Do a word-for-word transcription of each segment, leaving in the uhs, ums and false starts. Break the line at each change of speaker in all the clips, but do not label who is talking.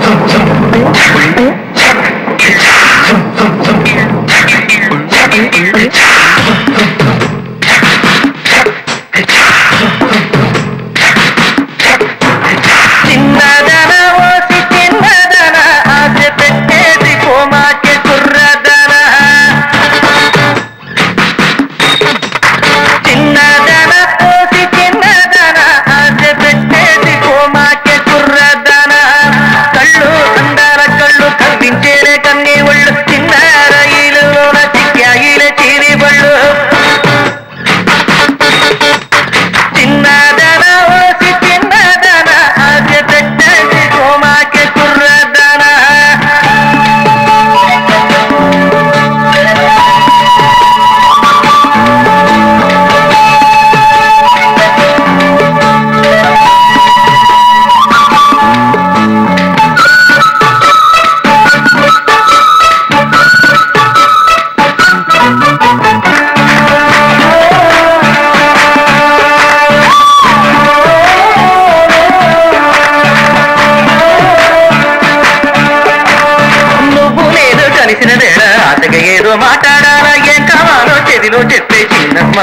ఏదో మాట్లాడాలా ఏం కావాలో చెవిలో చెప్పే చిన్నమ్మా.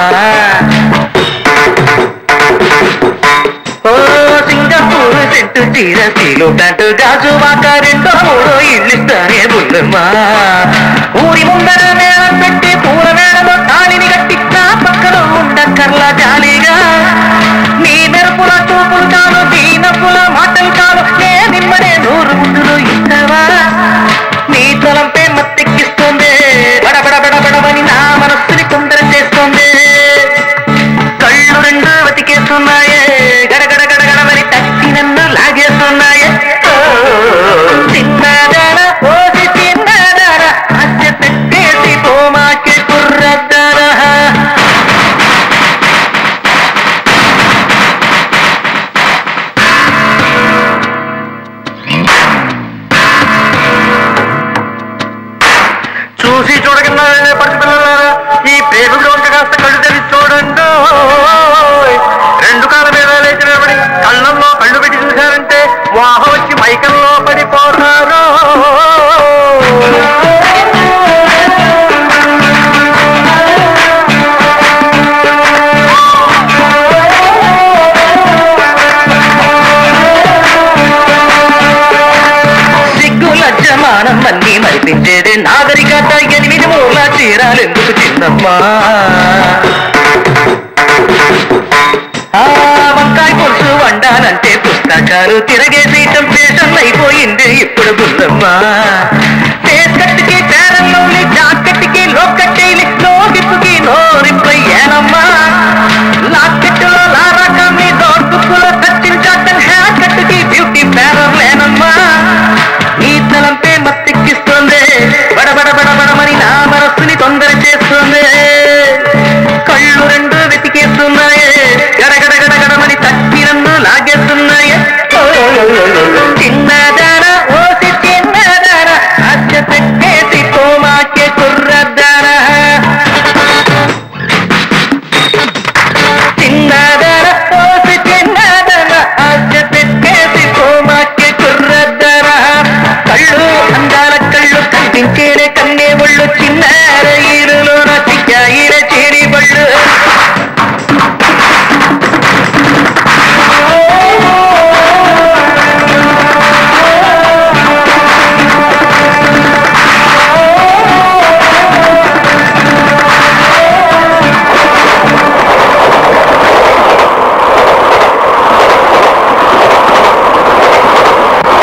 ఓ సింగపూర్ సెంటు చీర సీలో ప్యాంటు గాజు వాక రెండో మూడో ఇల్లిస్తానే బుల్లమ్మా. ఊరి ముందర మేళం పెట్టి పూల మేళలో తాళిని కట్టిస్తా పక్కన ఉండక్కర్లా జాలీగా. నీ మెరుపుల చూపులు కాను నీ నవ్వుల మాటలు కాను నే నిమ్మనే నూరు ముందులు ఇస్తావా. నీ తలంపే మత్తెక్కిస్తుంది బడబడబడబడమని నా మనస్సుని తొందర చేస్తుంది. కళ్ళు రెండు బతికేస్తున్నాయే గడగడ గడగడమని తక్కి నన్ను లాగేస్తున్నాయే. చిన్నదాన ఓసి చిన్నదాన అచ్చ పెట్టేసి పోమాకే కుర్రదాన. చూసి చూడకుండా పసిపిల్లలారా ఈ ప్రేమలో ఉంటే కాస్త కళ్ళు తెరిచి చూడండి. రెండు కాళ్ళ మీద లేచి నిలబడి కళ్ళల్లో కళ్ళు పెట్టి చూశారంటే వాహ వచ్చి మైకంలో పడిపోతారు. సిగ్గు లజ్జమానం